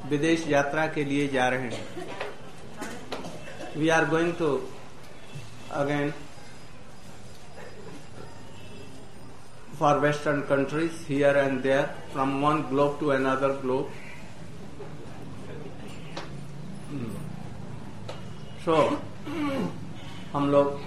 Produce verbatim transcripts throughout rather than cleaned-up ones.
विदेश यात्रा के लिए जा रहे हैं. We are going to again for Western countries here and there, from one globe to another globe. So, हम लोग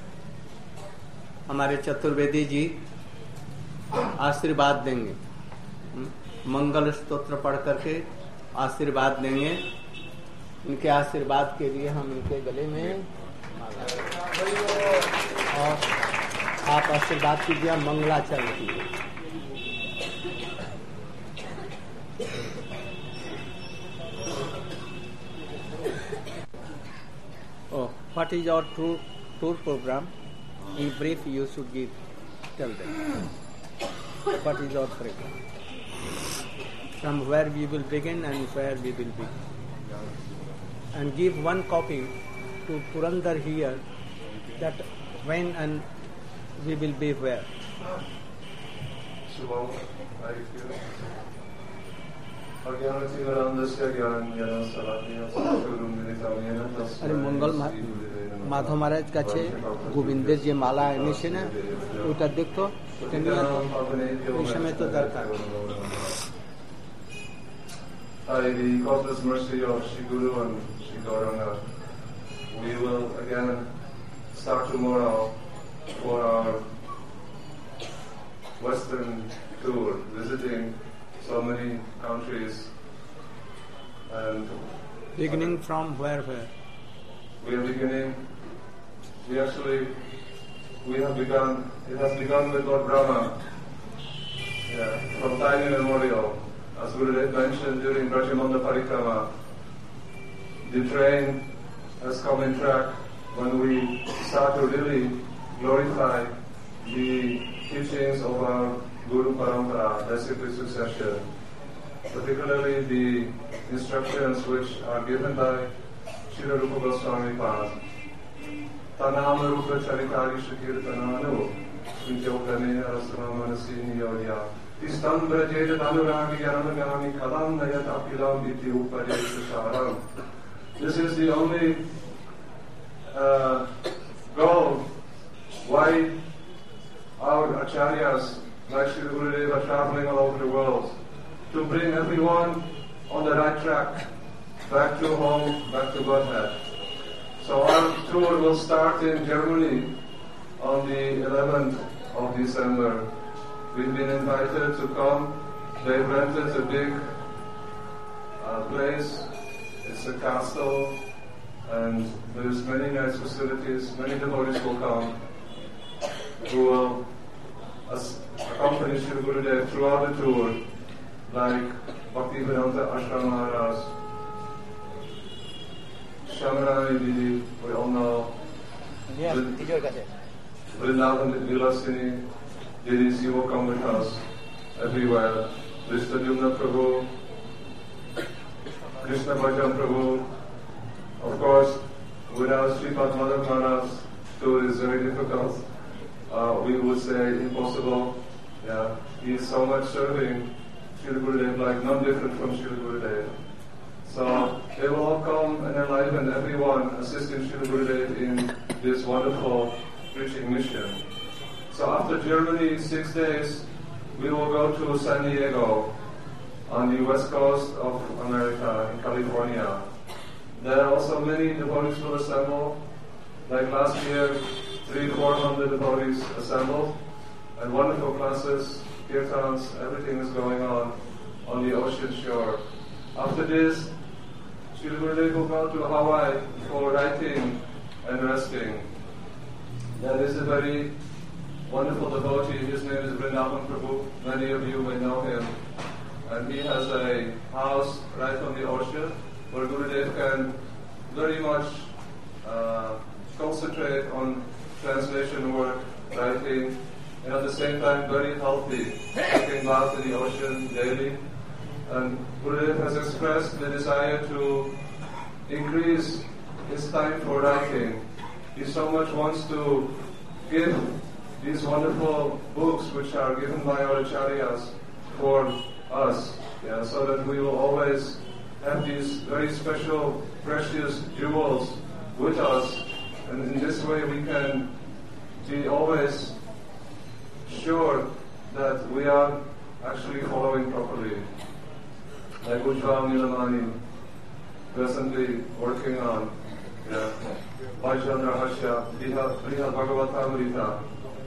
हमारे चतुर्वेदी जी आशीर्वाद देंगे, मंगल स्तोत्र पढ़ करके आशीर्वाद देंगे. इनके आशीर्वाद के लिए हम इनके गले में और आप आशीर्वाद कीजिए, मंगलाचरण कीजिए. Oh, what is our tour, tour program? In brief, you should give, tell them. What is our program? From where we will begin and where we will be. And give one copy to Purandar here, that when and we will be where. Shubham, how do you feel? अरे मंगल माधव महाराज কাছে গোবিন্দের যে মালা এনেছে না, ওটা দেখতো, এটা নিয়ে এই সময় তো দরকার. By the causeless mercy of Shri Guru and Shri Gauranga, we will again start tomorrow for our Western tour, visiting so many countries. And beginning from where where? We are beginning, we actually, we have begun, it has begun with Lord Brahma, yeah, from time immemorial. As Gurudev mentioned during Brajamanda Parikrama, the train has come in track when we start to really glorify the teachings of our Guru Parampara, basically succession, particularly the instructions which are given by Srila Rupa Goswami Pad. Tanam Rupa Charikari Shakirtananu, Vinjokane Arasana Manasi Niyodya. Tistam Brajeda Anuragi Anagami Kalam Nayat Apilam Viti Upadesharam. This is the only uh, goal why our acharyas, like Sri Gurudev, are traveling all over the world, to bring everyone on the right track, back to home, back to Godhead. So our tour will start in Germany on the eleventh of December. We've been invited to come. They've rented a big uh, place. It's a castle, and there's many nice facilities. Many devotees will come who will accompany Sri Gurudev throughout the tour, like Bhaktivedanta Ashram Maharaj, Shamarani Didi, we all know. Yes, Vrindavan Vilasini. Ladies, you will come with us everywhere. Vishnadyumna Prabhu, Krishna Bhajan Prabhu. Of course, without Sripad Madhav Maharaj, tour is very difficult. Uh, we would say impossible. Yeah, he is so much serving Srila Gurudev, like none different from Srila Gurudev. So they will all come and enliven everyone assisting Srila Gurudev in this wonderful preaching mission. So after Germany, six days, we will go to San Diego on the west coast of America, in California. There are also many devotees will assemble. Like last year, three, four hundred devotees assembled, and wonderful classes, kirtans, everything is going on on the ocean shore. After this, Srila Gurudev will go to Hawaii for writing and resting. That is a very wonderful devotee. His name is Vrindavan Prabhu. Many of you may know him. And he has a house right on the ocean where Gurudev can very much uh, concentrate on translation work, writing, and at the same time very healthy, taking bath in the ocean daily. And Gurudev has expressed the desire to increase his time for writing. He so much wants to give these wonderful books which are given by our acharyas for us, yeah, so that we will always have have these very special, precious jewels with us, and in this way we can be always sure that we are actually following properly. Like Ujjwal Nilamani, presently working on yeah, Bhajan Rahasya, Brihad Bhagavatamrita.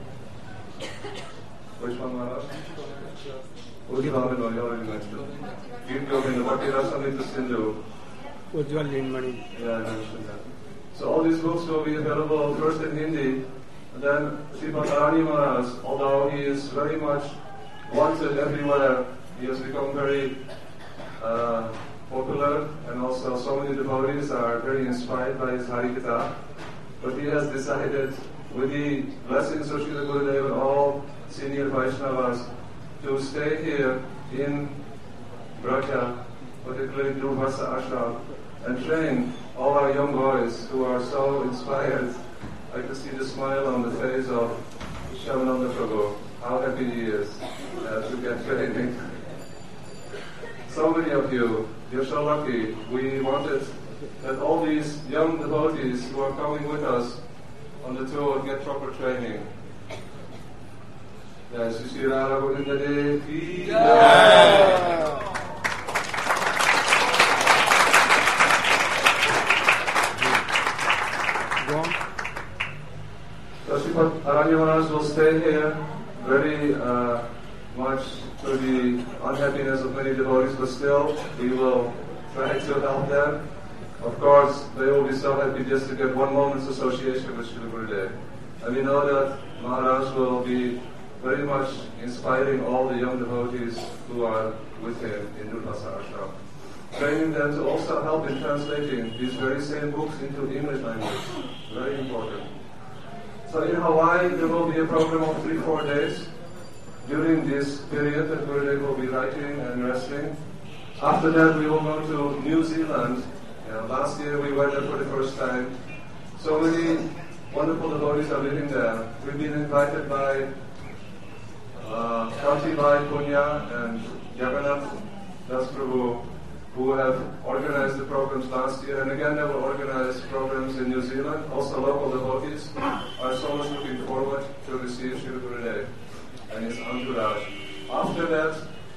Which one, Maharaj? Ujjwal Nilamani, you already mentioned. Keep going, the Bhakti Rasamrita Sindhu. Ujjwal Nilamani. Yeah, I mentioned that. So all these books will be available first in Hindi, and then Srimad Tarani Maharaj, although he is very much wanted everywhere, he has become very uh, popular, and also so many devotees are very inspired by his Harikatha. But he has decided, with the blessings of Srila Gurudev and all senior Vaishnavas, to stay here in Braja, particularly in Durvasa Ashram, and train all our young boys who are so inspired. I can see the smile on the face of Shyamananda Prabhu. How happy he is uh, to get training. So many of you, you're so lucky. We wanted that all these young devotees who are coming with us on the tour get proper training. Yes, Sri Radha Govinda Dev ki Jai. So Srimad Aranya Maharaj will stay here, very uh, much to the unhappiness of many devotees, but still we will try to help them. Of course, they will be so happy just to get one moment's association with Srila Gurudev. And we know that Maharaj will be very much inspiring all the young devotees who are with him in Durvasa Ashram, training them to also help in translating these very same books into English language. Very important. So in Hawaii, there will be a program of three, four days during this period that Gurudev will be writing and resting. After that, we will go to New Zealand. Yeah, last year we went there for the first time. So many wonderful devotees are living there. We've been invited by uh, Kanti Bhai Punya and Jagannath Das Prabhu, who have organized the programs last year, and again they will organize programs in New Zealand. Also local devotees are so much looking forward to receive Srila Gurudev and his entourage. After that,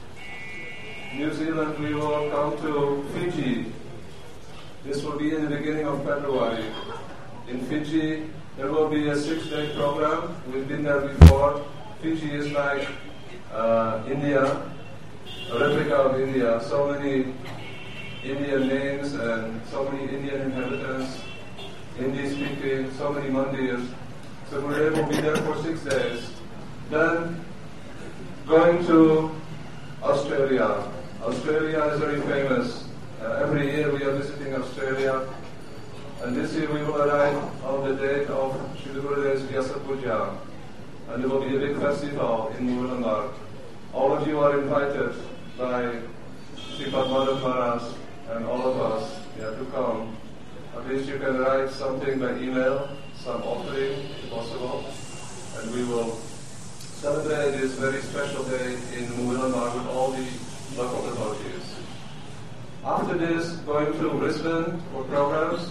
New Zealand, we will come to Fiji. This will be in the beginning of February. In Fiji, there will be a six-day program. We've been there before. Fiji is like uh, India, a replica of India. So many Indian names and so many Indian inhabitants, Hindi speaking, so many mandirs. So Gurudev will be there for six days. Then going to Australia. Australia is very famous. Uh, every year we are visiting Australia. And this year we will arrive on the date of Srila Gurudev's Vyasa Puja. And there will be a big festival in Muralambag. All of you are invited by Sripad Madhav Maharaj and all of us yeah, to come. At least you can write something by email, some offering if possible, and we will celebrate this very special day in Muralambag with all the local devotees. After this, going to Brisbane for programs.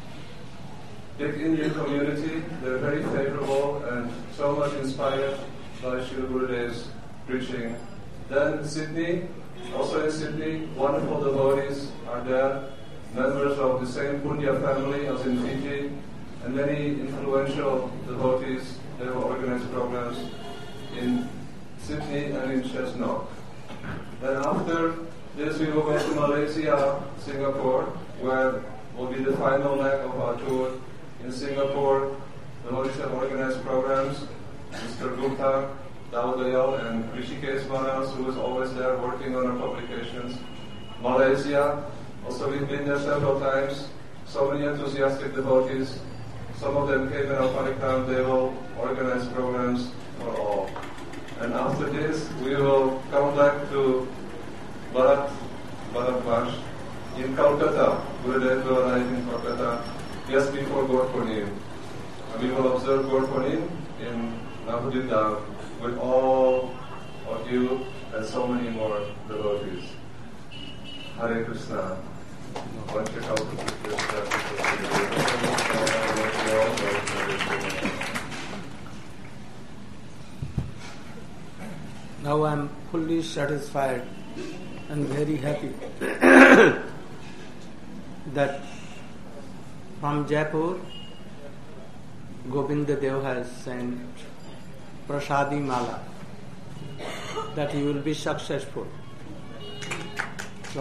Big Indian community, they're very favorable and so much inspired by Srila Gurudev's preaching. Then Sydney, also in Sydney, wonderful devotees are there, members of the same Punya family as in Fiji, and many influential devotees. They will organize programs in Sydney and in Chesnock. Then after this, we will go to Malaysia, Singapore, where will be the final leg of our tour. In Singapore, the devotees have organized programs. Mister Gupta, Dawdayal, and Rishikesh Manas, who is always there working on our publications. Malaysia, also we've been there several times. So many enthusiastic devotees. Some of them came in our Parikram. They will organize programs for all. And after this, we will come back to Bharat, Bharatvash in Calcutta. Gurudev will arrive in Calcutta just before Gaur Purnima. We will observe Gaur Purnima in Navadvip with all of you and so many more devotees. Hare Krishna. Now I am fully satisfied and very happy that from Jaipur, Govinda Dev has sent Prasadi Mala, that he will be successful. So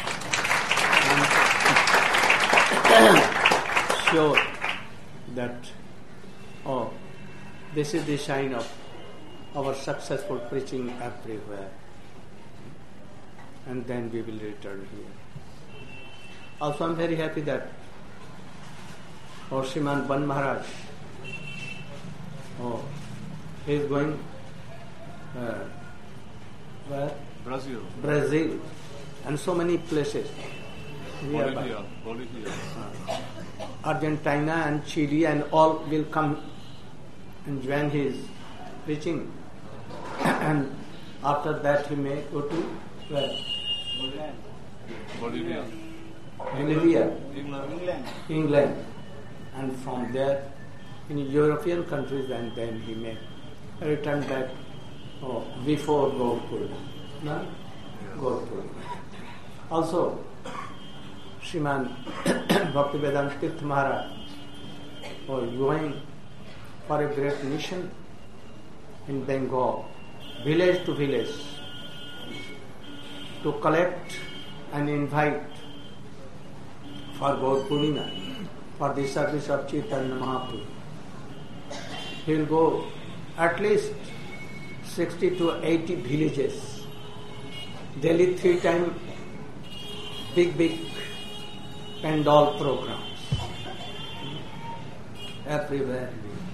I am sure that, oh, this is the sign of our successful preaching everywhere. And then we will return here. Also I am very happy that oh, Shriman Ban Maharaj, oh, he is going uh, where? Brazil. Brazil and so many places. Bolivia. Bolivia. Uh, Argentina and Chile and all will come and join his preaching. And after that he may go to where? Bolivia. Bolivia. England. England. And from there in European countries, and then he may return back oh, before Gaur Purnima. No? Gaur Purnima. Also, Shriman Bhaktivedanta Tirtha Maharaj was going for a great mission in Bengal, village to village, to collect and invite for Gaur Purnima, for the service of Chaitanya Mahaprabhu. He will go at least sixty to eighty villages, daily three times, big, big pandal programs, everywhere.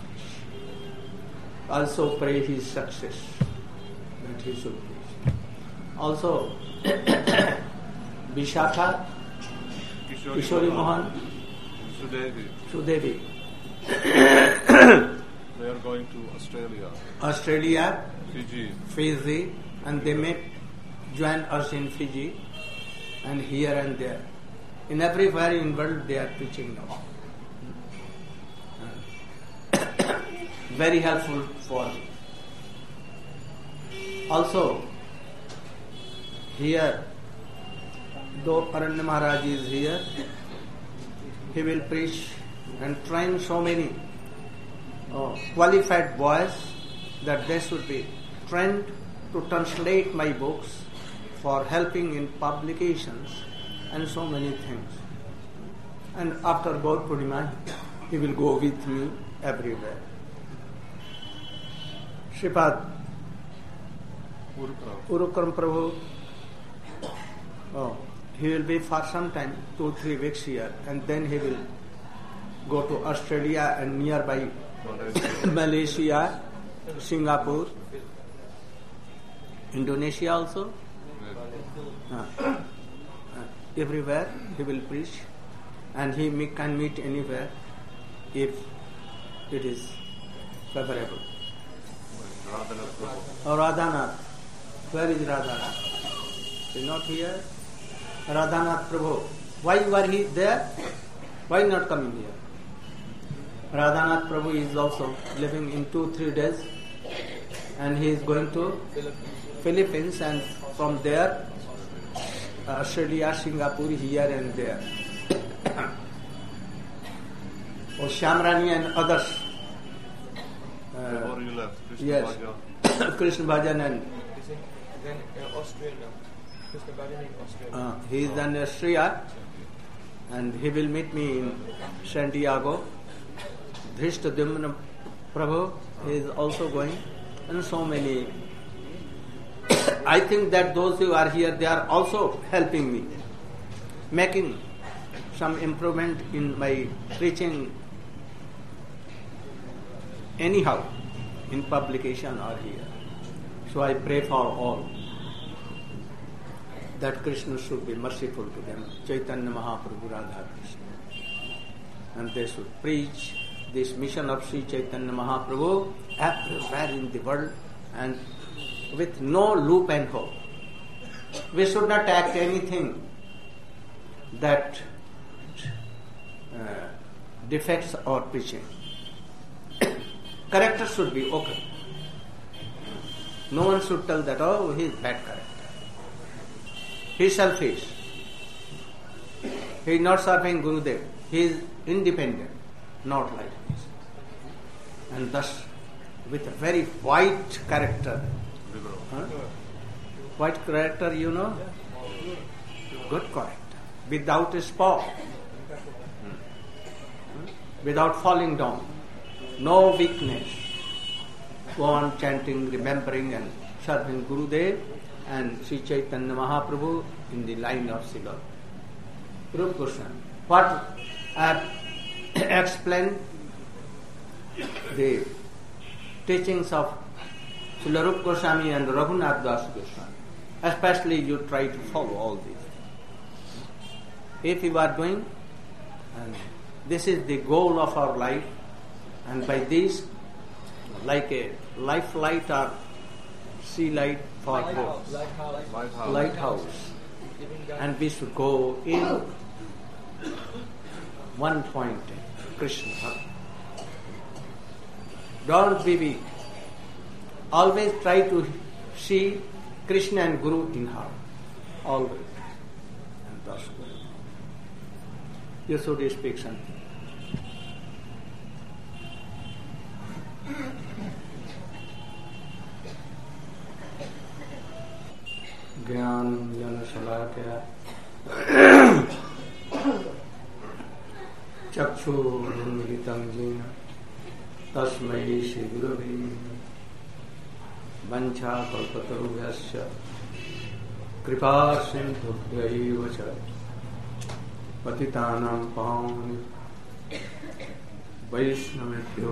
Also pray his success, that he should preach. Also, Vishakha, Kishori Mohan, Sudevi. Sudevi. They are going to Australia. Australia, Fiji. Fiji, and they may join us in Fiji and here and there. In everywhere in the world they are preaching now. Very helpful for me. Also, here, though Aranya Maharaj is here, he will preach and train so many uh, qualified boys that they should be trained to translate my books, for helping in publications and so many things. And after Gaur Purnima, he will go with me everywhere. Shripad Urukram Prabhu, oh, he will be for some time, two, three weeks here, and then he will go to Australia and nearby Malaysia, Singapore, Indonesia also. Uh, uh, everywhere he will preach, and he me- can meet anywhere if it is favorable. Oh, Radhanath. Where is Radhanath? He is not here. Radhanath Prabhu. Why were he there? Why not coming here? Radhanath Prabhu is also living in two, three days, and he is going to Philippines, and from there Australia, Singapore, here and there. Oh, Shamrani and others. Uh, Before you left, Krishna yes, Bhajan. Krishna Bhajan, and Then uh, Australia. Krishna Bhajan in Australia. uh, he is in Austria, and he will meet me in San Diego. Dhrishtadyumna Prabhu, he is also going, and so many. I think that those who are here, they are also helping me, making some improvement in my preaching anyhow, in publication or here. So I pray for all that Krishna should be merciful to them, Chaitanya Mahaprabhu, Radha Krishna, and they should preach this mission of Sri Chaitanya Mahaprabhu everywhere in the world, and with no loop and hope. We should not act anything that uh, defects our preaching. Character should be okay. No one should tell that, oh, he is bad character. He is selfish. He is not serving Gurudev. He is independent, not like this. And thus, with a very white character. Huh? White character, you know? Good character. Without a spot. Without falling down. No weakness. Go on chanting, remembering and serving Gurudev and Sri Chaitanya Mahaprabhu in the line of Srila Rupa Goswami. What I have explained the teachings of Srila Rupa Goswami and Raghunath Das Goswami. Especially you try to follow all these. If you are doing, and this is the goal of our life, and by this, like a life light or sea light for both. Lighthouse. Lighthouse. Lighthouse. And we should go in one point, Krishna. Don't be weak. Always try to see Krishna and Guru in heart. Always. And thus go. You should speak something. ज्ञान जन शलाकया चक्षुरुन्मिलितं येन तस्मै श्रीगुरवे वञ्चाकल्पतरुभ्यश्च कृपा सिन्धुभ्यैव च पतितानां पावने वैष्णवेभ्यो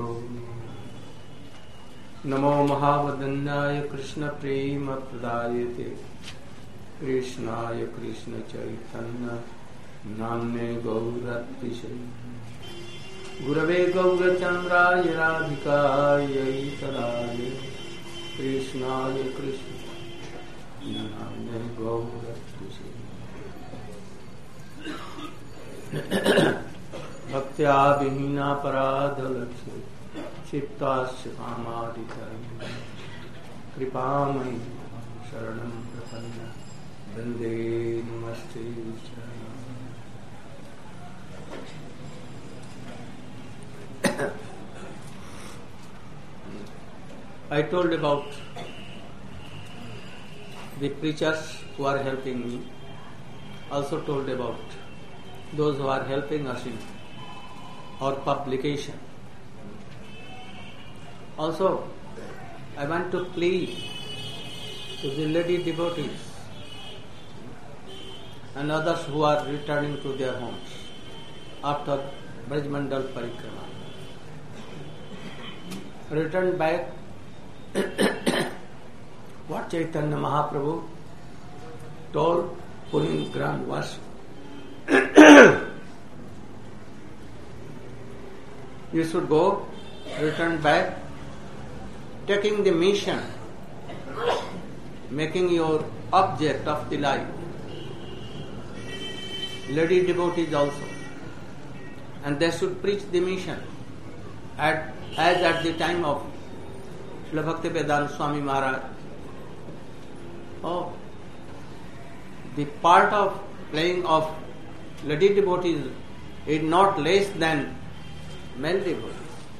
नमो महावदन्याय कृष्ण प्रेम प्रदायते कृष्णाय कृष्ण चैतन्य नाम्ने गौरत्रिशे गुरवे गौरचन्द्राय राधिकायै तदाय कृष्णाय कृष्ण नाम्ने गौरत्रिशे भक्त्या विहीना पराधलक्ष्य क्षिप्तास्य कामादिकरं कृपामयि शरणं प्रपन्न वन्दे नमस्ते I told about the preachers who are helping me. Also told about those who are helping us in our publication. Also, I want to plead to the lady devotees and others who are returning to their homes after Brajmandal Parikrama. Return back what Chaitanya Mahaprabhu told Puri Granvasi. You should go, return back, taking the mission, making your object of the life. Lady devotees also. And they should preach the mission at, as at the time of Srila Bhaktivedanta Swami Maharaj. Oh, the part of playing of lady devotees is not less than male devotees.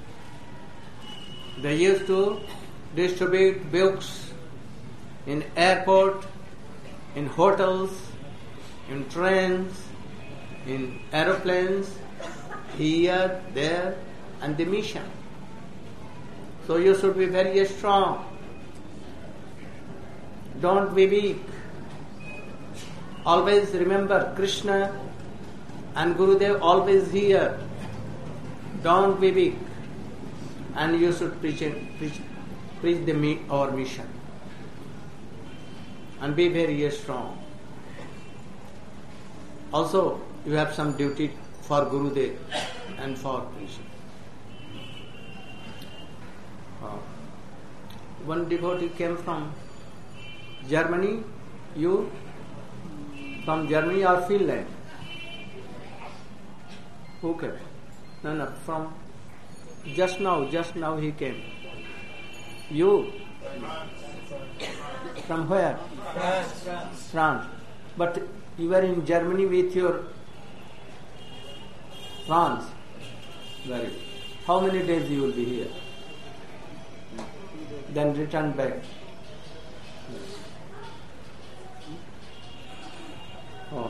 They used to distribute books in airport, in hotels, in trains, in aeroplanes, here, there, and the mission. So you should be very strong. Don't be weak. Always remember Krishna and Gurudev always here. Don't be weak. And you should preach, preach, preach the, our mission. And be very strong. Also, you have some duty for Gurudev and for preaching. Uh, one devotee came from Germany. You from Germany or Finland? Who came? No, no, from just now, just now he came. You? From where? France. France. But you were in Germany with your France. Very good. How many days you will be here? Then return back. Oh.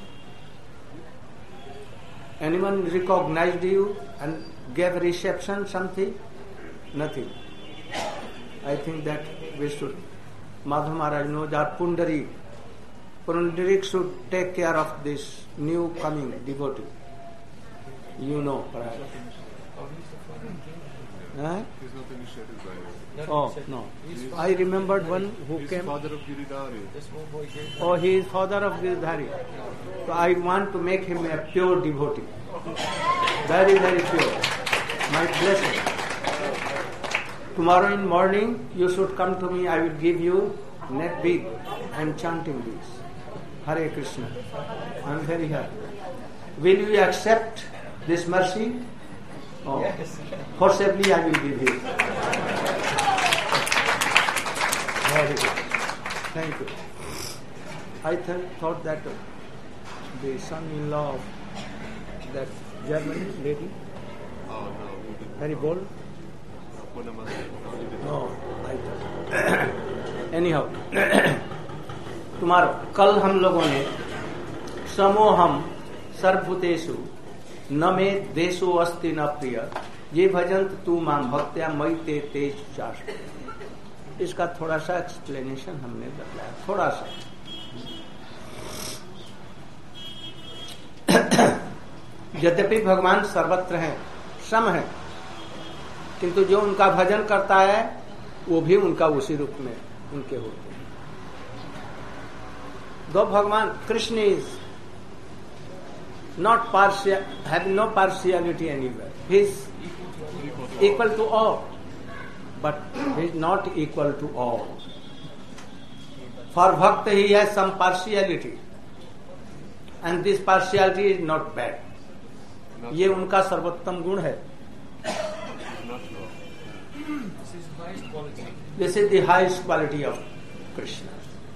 Anyone recognized you and gave a reception, something? Nothing. I think that we should, Madhav Maharaj knows our Pundarik. Pundarik should take care of this new coming devotee. You know, perhaps. Huh? He's not initiated by you. Not Oh, said- no. He's I remembered one who He's came. father of Giridhari. The small boy gave Oh, he is father of Giridhari. So I want to make him a pure devotee. Very, very pure. My blessing. Tomorrow in morning, you should come to me. I will give you net bead. I am chanting this. Hare Krishna. I am very happy. Will you accept this mercy? Oh. Yes. Forcibly I will give you. Very good. Thank you. I th- thought that the son-in-law of that German lady, Oh, no. we didn't. very bold. Purnamasi. No, I thought. Anyhow, tomorrow, कल हम लोगों ने समोहम सर्वभूतेषु न मे देशो अस्ति न प्रिय ये भजंत तू माम भक्त्या मई ते तेज चाष्ट. इसका थोड़ा सा एक्सप्लेनेशन हमने बताया, थोड़ा सा. यद्यपि भगवान सर्वत्र हैं, सम है, किंतु जो उनका भजन करता है वो भी उनका उसी रूप में उनके होते हैं. Though Bhagwan Krishna is not partial, having no partiality anywhere. He is equal to all, but he is not equal to all. For Bhakta he has some partiality, and this partiality is not bad. ये उनका सर्वोत्तम गुण है. Not wrong. This is highest quality. This is the highest quality of Krishna.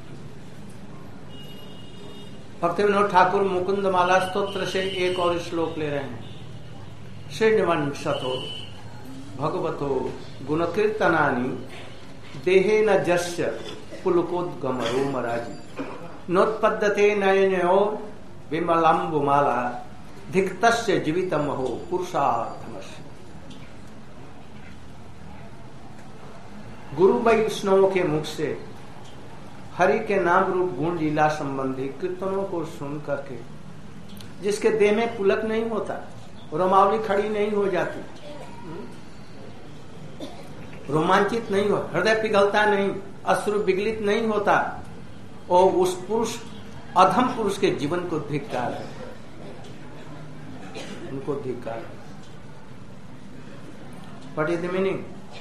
भक्ति विनोद ठाकुर मुकुंद माला स्तोत्र से एक और श्लोक ले रहे हैं. श्रीनिवंशतो भगवतो गुणकीर्तनानि देहे न जस्य पुलकोद्गम रोमराजी नोत्पद्यते नयनयो विमलम्बुमाला धिक्तस्य जीवितम हो पुरुषार्थमस्य. गुरु वैष्णवों के मुख से हरि के नाम रूप गुण लीला संबंधी कीर्तनों को सुन करके जिसके देह में पुलक नहीं होता, रोमावली खड़ी नहीं हो जाती, रोमांचित नहीं हो, हृदय पिघलता नहीं, अश्रु विगलित नहीं होता, और उस पुरुष अधम पुरुष के जीवन को धिक्कार है, उनको धिक्कार है. What is the meaning?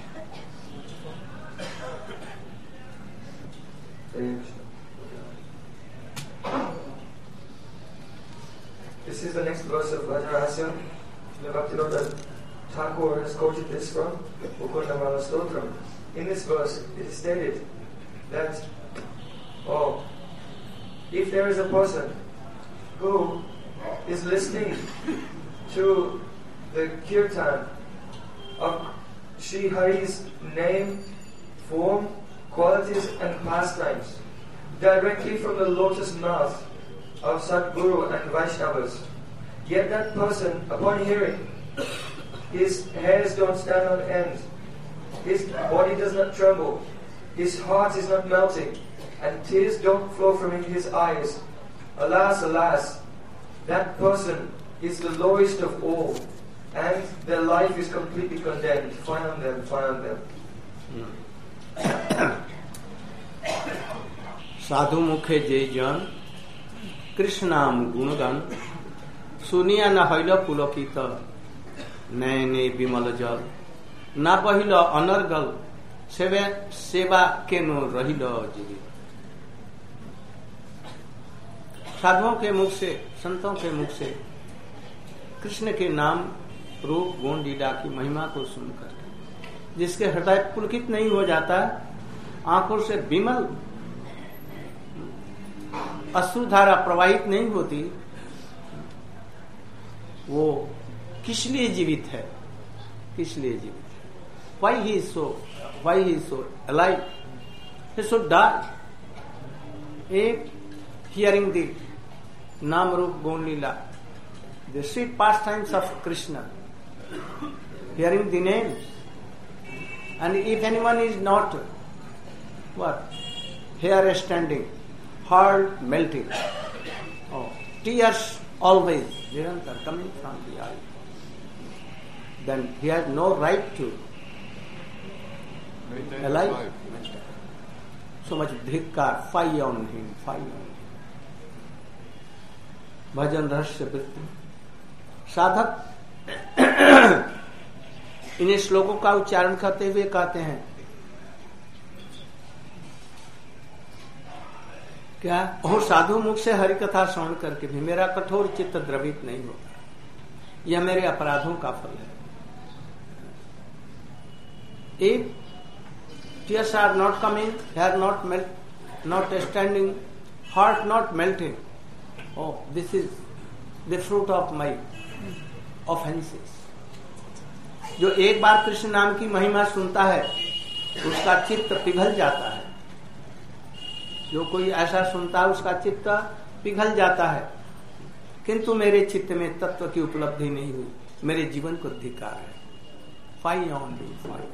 This is the next verse of Vajarasya. Bhaktivinoda Thakur has quoted this from Mukundamala Stotram. In this verse, it is stated that, oh, if there is a person who is listening to the kirtan of Sri Hari's name, form, qualities and pastimes directly from the lotus mouth of Sadguru and Vaishnavas, yet that person, upon hearing, his hairs don't stand on end, his body does not tremble, his heart is not melting, and tears don't flow from his eyes. Alas, alas, that person is the lowest of all, and their life is completely condemned. Fine on them, fine on them. साधु मुखे जय जन कृष्ण नाम गुणगान सुनिया न हईल पुलकित नयने विमल जल न बहिल अनर्गल सेवा सेवा केनो रहिल जीवित. साधुओं के मुख से, संतों के मुख से कृष्ण के नाम रूप गुण लीला की महिमा को सुनकर, जिसके हृदय पुलकित नहीं हो जाता, आंखों से विमल अश्रुधारा प्रवाहित नहीं होती, वो किस लिए जीवित है? किस लिए जीवित है? Why he is so? Why he is so alive? He should die. एक hearing the नाम रूप गुण लीला, the sweet pastimes of Krishna, hearing the names, and if anyone is not what hair standing, heart melting, oh, tears always nirantar coming from the eye, then he has no right to Maintain alive. life. So much dhikkar, fire on him, fire on him. भजन रहस्य वृत्ति साधक इन श्लोकों का उच्चारण करते हुए कहते हैं क्या और साधु मुख से हरि कथा श्रवण करके भी मेरा कठोर चित्त द्रवित नहीं होता, यह मेरे अपराधों का फल है। If tears are not coming, hair not melt, not standing, heart not melting, oh, this is the fruit of my offenses. जो एक बार कृष्ण नाम की महिमा सुनता है उसका चित्त पिघल जाता है, जो कोई ऐसा सुनता है उसका चित्त पिघल जाता है, किंतु मेरे चित्त में तत्व की उपलब्धि नहीं हुई, मेरे जीवन को धिक्कार है। Fie on thee fie,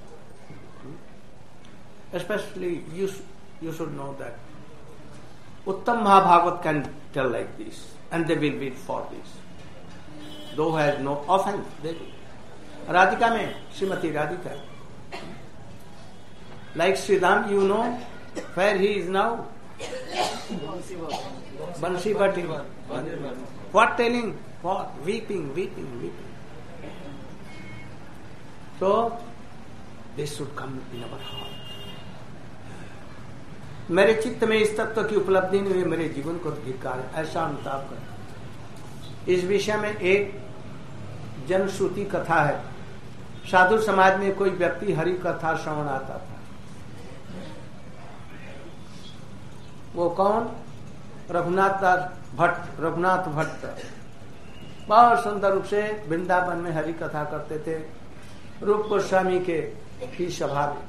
especially you you should know that Uttam Mahabhagat can tell like this, and they will be for this. Though has no offense, they will. Radhika में Shrimati Radhika, like Sridham, you know where he is now? Bansi Bhatti. What telling? What? Weeping, weeping, weeping. So, this should come in our heart. मेरे चित्त में इस तत्व की उपलब्धि नहीं हुई, मेरे जीवन को धिक्कार है, ऐसा अनुताप करता। इस विषय में एक जनश्रुति कथा है। साधु समाज में कोई व्यक्ति हरि कथा श्रवण आता था। वो कौन? रघुनाथ भट्ट, रघुनाथ भट्ट बहुत सुंदर रूप से वृंदावन में हरि कथा करते थे, रूप गोस्वामी के की सभा में।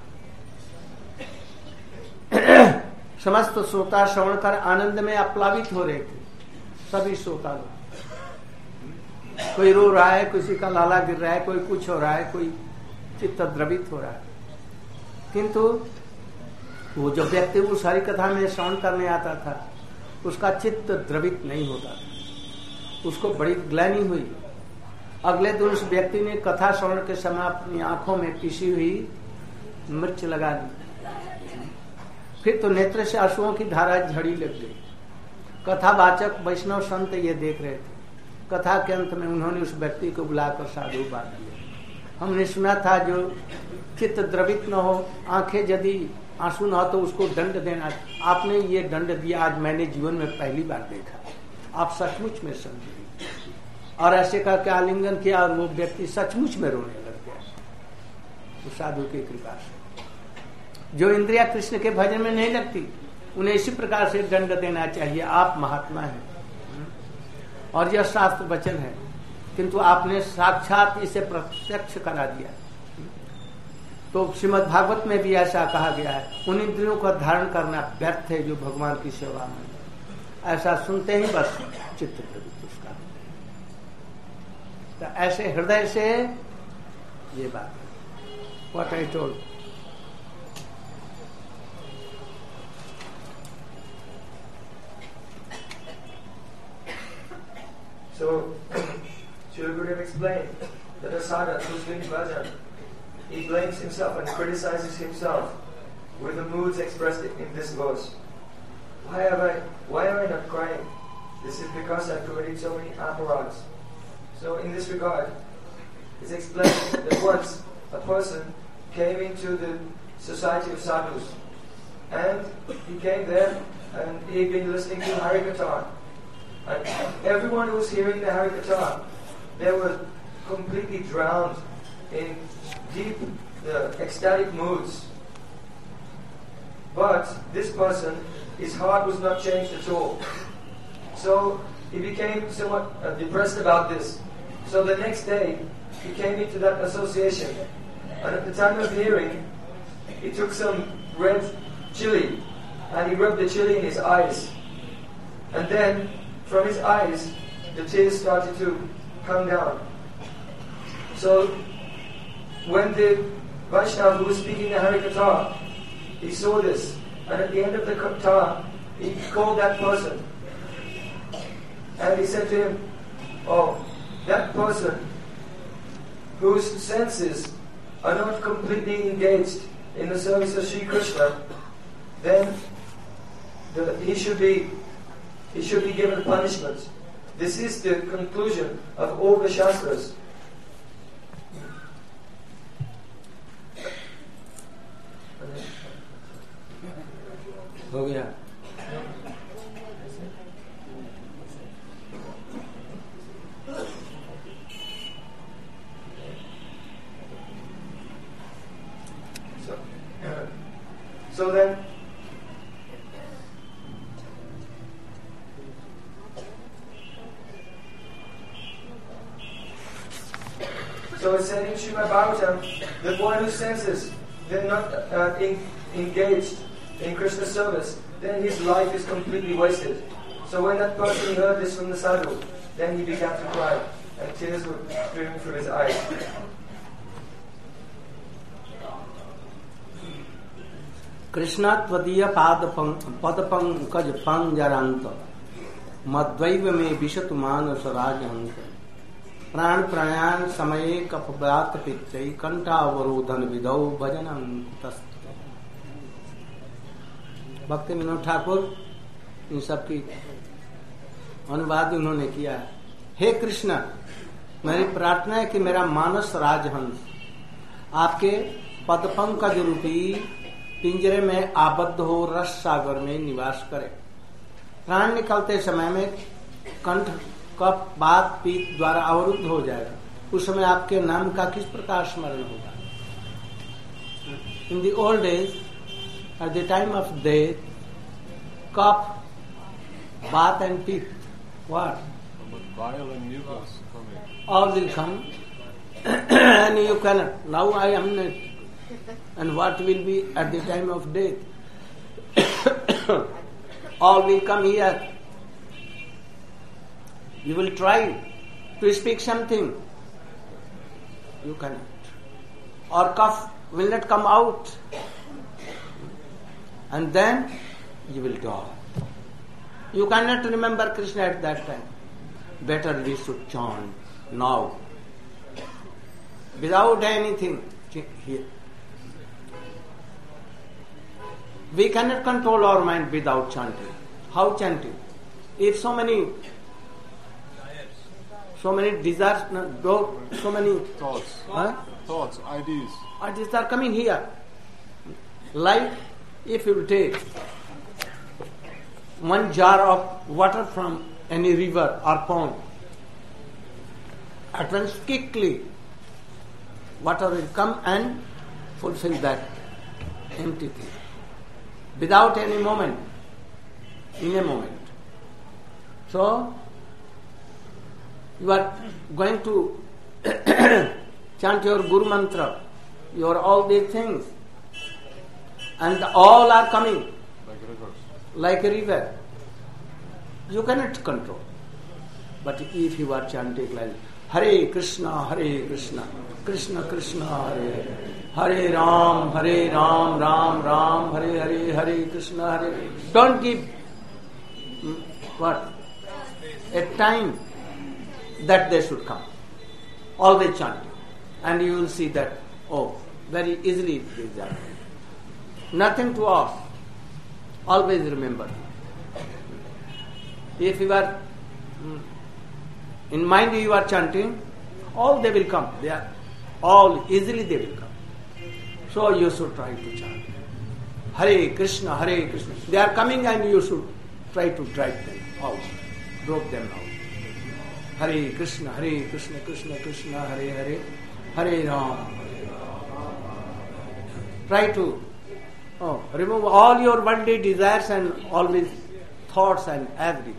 समस्त श्रोता श्रवण कर आनंद में अप्लावित हो रहे थे, सभी श्रोता लोग। कोई रो रहा है, किसी का लाला गिर रहा है, कोई कुछ हो रहा है, कोई चित्त द्रवित हो रहा है, किंतु वो जो व्यक्ति उस हरि कथा में श्रवण करने आता था उसका चित्त द्रवित नहीं होता था। उसको बड़ी ग्लानि हुई। अगले दिन उस व्यक्ति ने कथा श्रवण के समय अपनी आंखों में पिसी हुई मिर्च लगा दी, फिर तो नेत्र से आंसुओं की धारा झड़ी लग गई। कथावाचक वैष्णव संत ये देख रहे थे। कथा के अंत में उन्होंने उस व्यक्ति को बुलाकर साधु बात दिया। हमने सुना था जो चित्त द्रवित न हो, आंखें यदि आंसू न हो तो उसको दंड देना। आपने ये दंड दिया, आज मैंने जीवन में पहली बार देखा। आप सचमुच में समझे। और ऐसे करके आलिंगन किया और वो व्यक्ति सचमुच में रोने लग गया, उस साधु की कृपा से। जो इंद्रिया कृष्ण के भजन में नहीं लगती उन्हें इसी प्रकार से दंड देना चाहिए। आप महात्मा हैं और यह शास्त्र वचन है, किंतु आपने साक्षात इसे प्रत्यक्ष करा दिया। तो श्रीमद् भागवत में भी ऐसा कहा गया है, उन इंद्रियों का धारण करना व्यर्थ है जो भगवान की सेवा में। ऐसा सुनते ही बस चित्त प्रवृत्ति उसका। तो ऐसे हृदय से ये बात what I told. So, Srila Gurudev explained that a sadhak who's doing bhajan, he blames himself and criticizes himself with the moods expressed in this verse. Why have I? Why am I not crying? This is because I've committed so many aparadhs. So, in this regard, it's explained that once a person came into the society of sadhus, and he came there and he'd been listening to Harikatha. And everyone who was hearing the Harikatha they were completely drowned in deep uh, ecstatic moods. But this person, his heart was not changed at all. So he became somewhat uh, depressed about this. So the next day, he came into that association. And at the time of hearing, he took some red chili and he rubbed the chili in his eyes. And then, from his eyes, the tears started to come down. So, when the Vaishnava who was speaking the Harikatha, he saw this, and at the end of the Katha, he called that person. And he said to him, oh, that person whose senses are not completely engaged in the service of Sri Krishna, then the, he should be he should be given punishment. This is the conclusion of all the Shastras. हो गया. So, uh, so then, so it said in Srimad Bhagavatam, the one whose senses they're not uh, in, engaged in Krishna's service, then his life is completely wasted. So when that person heard this from the sadhu, then he began to cry, and tears were streaming from his eyes. Krishna त्वदीय पाद पद पंकज पंजरांत मद्वैव में विशतु मानस राजहंस प्राण प्रयाण समये कपवात पित्तै कंठावरोधन विधौ भजनम तस्तु. भक्ति विनोद ठाकुर इन सबकी अनुवाद उन्होंने किया. हे कृष्ण, मेरी प्रार्थना है कि मेरा मानस राजहंस आपके पदपंकज रूपी पिंजरे में आबद्ध हो रस सागर में निवास करे. प्राण निकलते समय में कंठ कफ बात पीत द्वारा अवरुद्ध हो जाएगा. उस समय आपके नाम का किस प्रकार स्मरण होगा. In the old days, at the time of death, cough, bath and teeth, what? But bile and mucus coming. All will come and you cannot. Now I am not. And what will be at the time of death? All will come here. You will try to speak something. You cannot. Or cough will not come out. And then you will die. You cannot remember Krishna at that time. Better we should chant now. Without anything here. We cannot control our mind without chanting. How chanting? If so many so many desires, no, so many Thoughts. huh? Thoughts, ideas. ideas are coming here. Like if you will take one jar of water from any river or pond, at once quickly water will come and fulfill that empty thing. Without any moment, in a moment. So, you are going to chant your Guru Mantra, your all these things, and all are coming Like rivers. like a river. You cannot control. But if you are chanting like Hare Krishna, Hare Krishna, Krishna Krishna, Hare Hare Ram, Hare Ram, Ram Ram, Hare Hare, Hare Krishna, Hare. Don't give what? A time that they should come. Always chanting. And you will see that, oh, very easily it is that. Nothing to ask. Always remember. If you are in mind you are chanting, all they will come. They are all easily they will come. So you should try to chant. Hare Krishna, Hare Krishna. They are coming and you should try to drive them out. Drop them out. Hare Krishna, Hare Krishna, Krishna Krishna, Hare Hare, Hare Ram. Try to oh, remove all your worldly desires and always thoughts and everything.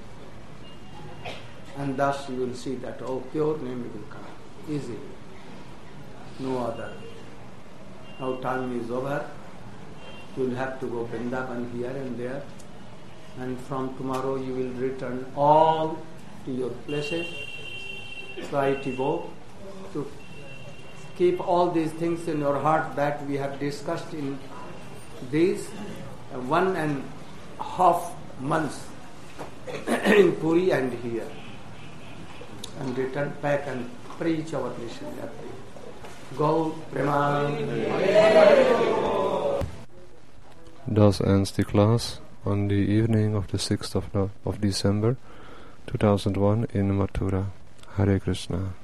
And thus you will see that, oh, pure name will come easily. No other. Now time is over. You will have to go Vrindavan here and there. And from tomorrow you will return all to your places. Try to go to keep all these things in your heart that we have discussed in these uh, one and half months in Puri and here. And return back and preach our mission every day. Go Preman. Thus ends the class on the evening of the sixth of, no- of December two thousand one in Mathura. Hare Krishna.